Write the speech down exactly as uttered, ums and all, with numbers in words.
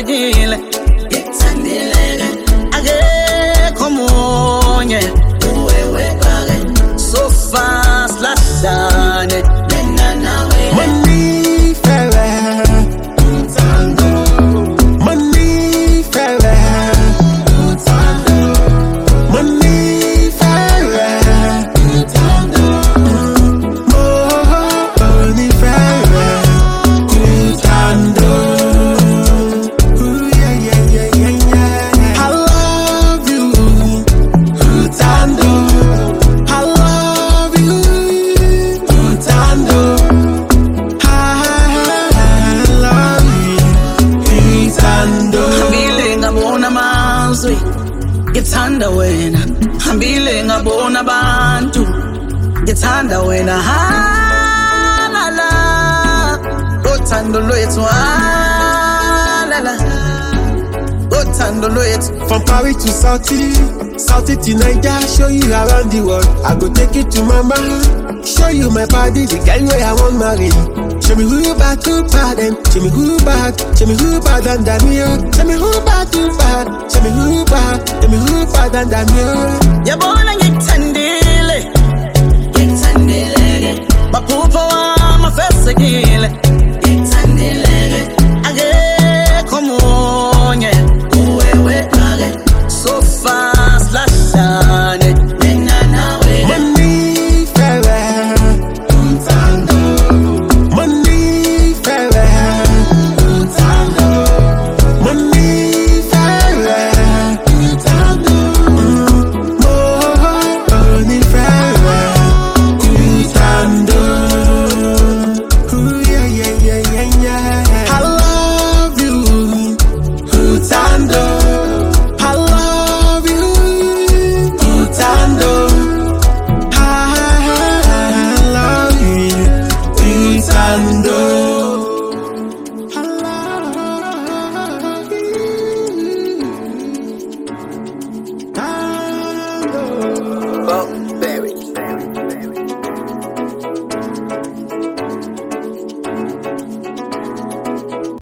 mafesekile ngithandile ake komunye wewe bake so fast lahlane mina nawe money fere uthando money fere uthando money fere uthando money fere uthando. Ooh, yeah, yeah, yeah, yeah, yeah. I love you, uthando. I love you, uthando. I love you, uthando. Hambile ngabona amazwi ngithanda wena hambile ngabona abantu ngithanda wena halala uthando lwethu halala uthando lwethu. From Paris to Saudi, Saudi to Niger, show you around the world. I go take you to mama, show you my body, the guy where I want marry. Show me who bad, who bad, and show me who bad, show me who bad and Daniel. Show me who bad, who bad, show me who bad, show me who bad and Daniel. Yabona ngithandile ngithandile maphupho wami afesekile